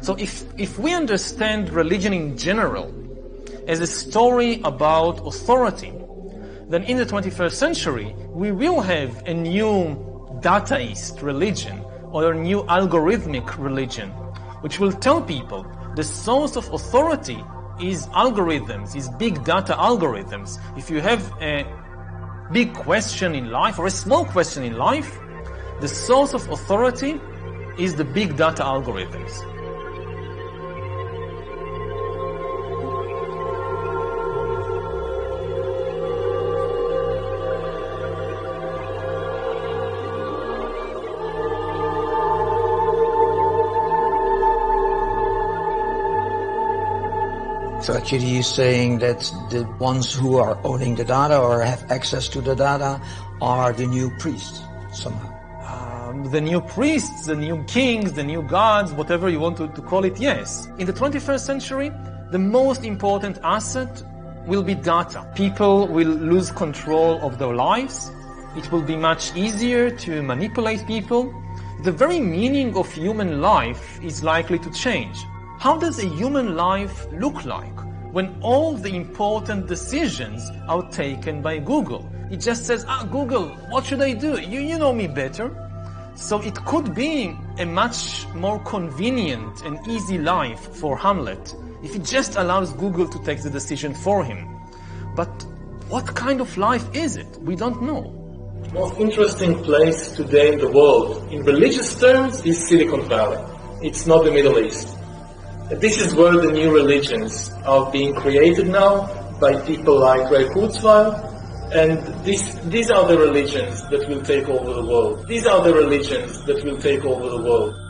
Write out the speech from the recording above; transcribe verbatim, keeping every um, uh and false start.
So if, if we understand religion in general as a story about authority, then in the twenty-first century, we will have a new dataist religion or a new algorithmic religion, which will tell people the source of authority is algorithms, is big data algorithms. If you have a big question in life or a small question in life, the source of authority is the big data algorithms. So actually you're saying that the ones who are owning the data or have access to the data are the new priests somehow? Um, the new priests, the new kings, the new gods, whatever you want to, to call it, yes. In the twenty-first century, the most important asset will be data. People will lose control of their lives. It will be much easier to manipulate people. The very meaning of human life is likely to change. How does a human life look like when all the important decisions are taken by Google? It just says, ah, Google, what should I do? You, you know me better. So it could be a much more convenient and easy life for Hamlet if it just allows Google to take the decision for him. But what kind of life is it? We don't know. The most interesting place today in the world, in religious terms, is Silicon Valley. It's not the Middle East. This is where the new religions are being created now by people like Ray Kurzweil, and this, these are the religions that will take over the world. These are the religions that will take over the world.